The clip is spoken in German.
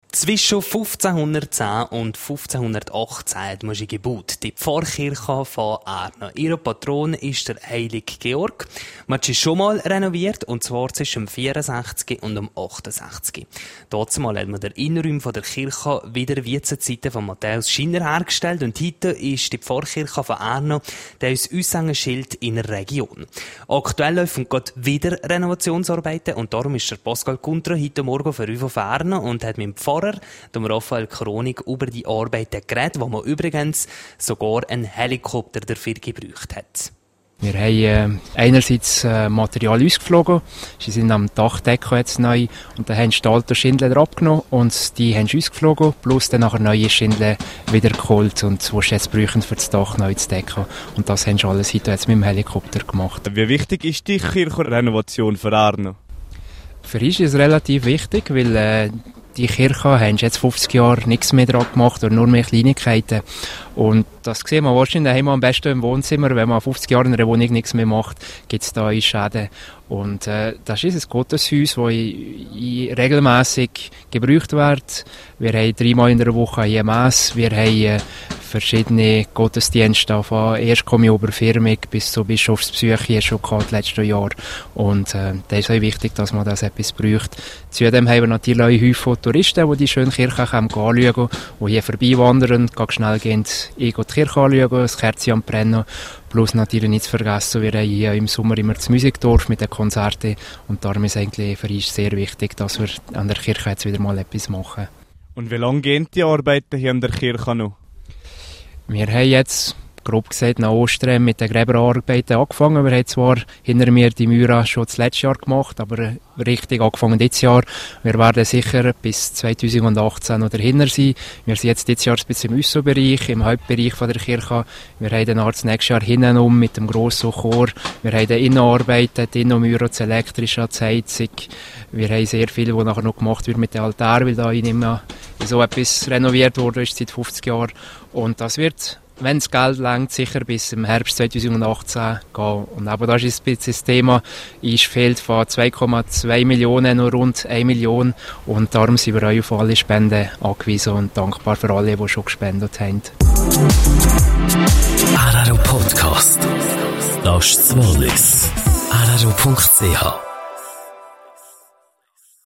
Zwischen 1510 und 1518 hat man sie gebaut, die Pfarrkirche von Aarno. Ihr Patron ist der Heilige Georg. Man hat sie schon mal renoviert, und zwar zwischen dem 64 und dem 68. Dazumal hat man den Innenraum der Kirche wieder wie zu Zeiten von Matthäus Schinner hergestellt, und heute ist die Pfarrkirche von Aarno der Aushängeschild in der Region. Aktuell laufen gerade wieder Renovationsarbeiten, und darum ist der Pascal Kuntra heute Morgen für uns auf Aarno und hat mit dem Pfarrer, dem Raphael Kronig, über die Arbeiten geredet, wo man übrigens sogar einen Helikopter dafür gebraucht hat. Wir haben einerseits Material ausgeflogen, sie sind am Dachdeckel jetzt neu, und dann haben sie die alten Schindeln abgenommen und die haben sie ausgeflogen, plus dann nachher neue Schindeln wieder geholt, und die sie jetzt brauchen, für das Dach neu zu decken. Und das haben sie alles heute jetzt mit dem Helikopter gemacht. Wie wichtig ist die Kirchenrenovation für Aarno? Für uns ist es relativ wichtig, weil die Kirche haben jetzt 50 Jahre nichts mehr dran gemacht oder nur mehr Kleinigkeiten. Und das sehen wir wahrscheinlich daheim am besten im Wohnzimmer. Wenn man 50 Jahre in einer Wohnung nichts mehr macht, gibt es da Schäden. Und das ist ein Gotteshaus, das regelmässig gebraucht wird. Wir haben 3-mal in der Woche eine Messe. Wir haben verschiedene Gottesdienste, von Erstkommunion über Firmung bis zur Bischofspsyche schon gehabt, letztes Jahr. Und da ist auch wichtig, dass man das etwas braucht. Zudem haben wir natürlich auch Häufen Touristen, die die schöne Kirche anschauen, die hier vorbeiwandern, schnell gehen, die Kirche anschauen, das Kerzchen anbrennen. Plus natürlich nicht zu vergessen, wir haben hier im Sommer immer das Musikdorf mit den Konzerten, und darum ist eigentlich für uns sehr wichtig, dass wir an der Kirche jetzt wieder mal etwas machen. Und wie lange gehen die Arbeiten hier an der Kirche noch? Wir haben jetzt, grob gesagt, nach Ostern mit den Gräberarbeiten angefangen. Wir haben zwar hinter mir die Mauer schon das letzte Jahr gemacht, aber richtig angefangen dieses Jahr. Wir werden sicher bis 2018 noch dahinter sein. Wir sind jetzt dieses Jahr ein bisschen im Aussenbereich, im Hauptbereich von der Kirche. Wir haben dann das nächste Jahr hinten mit dem grossen Chor. Wir haben dann Innenarbeiten, die Innenmauer, das Elektrische, die Heizung. Wir haben sehr viel, was nachher noch gemacht wird mit dem Altar, weil da immer so etwas renoviert wurde seit 50 Jahren. Und das wird, wenn das Geld reicht, sicher bis im Herbst 2018 gehen. Und aber das ist ein bisschen das Thema. Es fehlt von 2,2 Millionen noch rund 1 Million. Und darum sind wir auch auf alle Spenden angewiesen und dankbar für alle, die schon gespendet haben. Araro Podcast. Das ist Wallis. Araro.ch